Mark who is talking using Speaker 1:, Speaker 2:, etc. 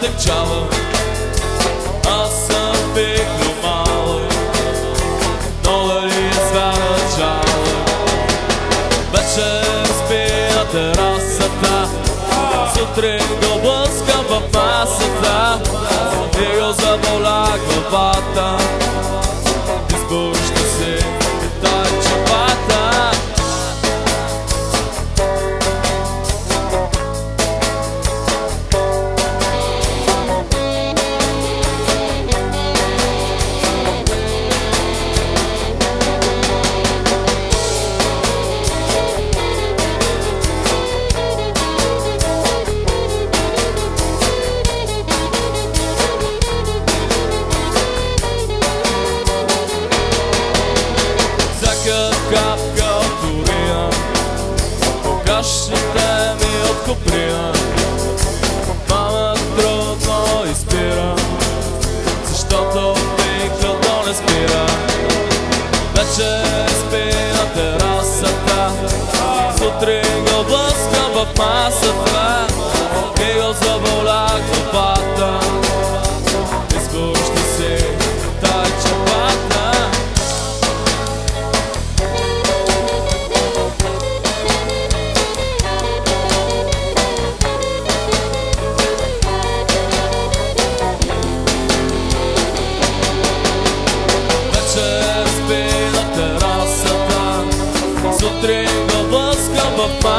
Speaker 1: отекчава. Аз съм пикно малък, но дали извяна жалък. Вечер спи на терасата, сутрин го блъскам в масата и го заболя главата. Избуща си тай чапата. Капка от урина по кашите ми от куприна. Мама трудно изпира, защото пикното не спира. Вечер спи на терасата, сутрин го блъскам в масата и го заболя главата. Изпуща си тай чапата. Сутрин го блъскам в